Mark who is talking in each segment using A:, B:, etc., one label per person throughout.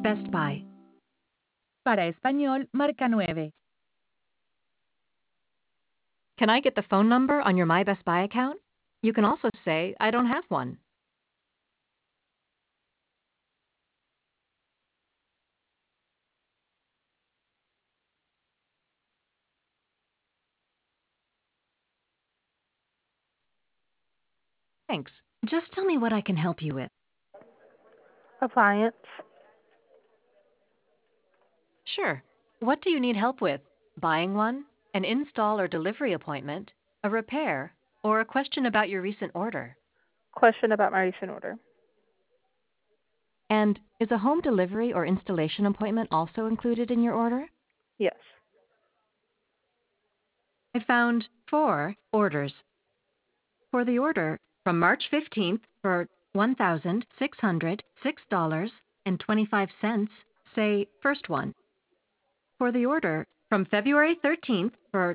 A: Best Buy.
B: Para español, marca 9.
A: Can I get the phone number on your My Best Buy account? You can also say, I don't have one. Thanks. Just tell me what I can help you with.
C: Appliance.
A: Sure. What do you need help with? Buying one? An install or delivery appointment? A repair? Or a question about your recent order?
C: Question about my recent order.
A: And is a home delivery or installation appointment also included in your order?
C: Yes.
A: I found 4 orders. For the order from March 15th for $1,606.25, say first one. For the order from February 13th for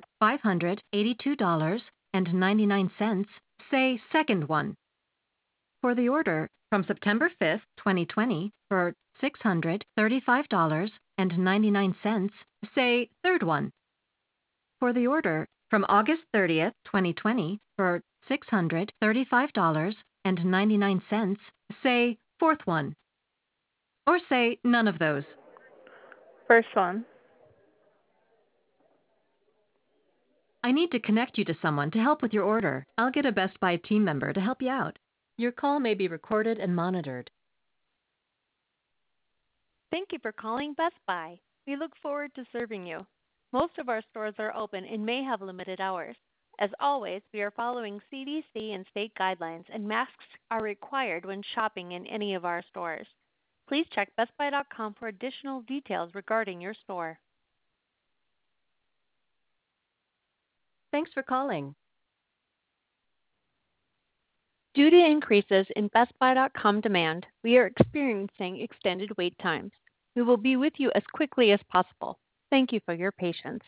A: $582.99, say second one. For the order from September 5th, 2020 for $635.99, say third one. For the order from August 30th, 2020 for $635.99, say fourth one. Or say none of those.
C: First one.
A: I need to connect you to someone to help with your order. I'll get a Best Buy team member to help you out. Your call may be recorded and monitored.
D: Thank you for calling Best Buy. We look forward to serving you. Most of our stores are open and may have limited hours. As always, we are following CDC and state guidelines, and masks are required when shopping in any of our stores. Please check bestbuy.com for additional details regarding your store.
A: Thanks for calling.
D: Due to increases in bestbuy.com demand, we are experiencing extended wait times. We will be with you as quickly as possible. Thank you for your patience.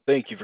E: Thank you for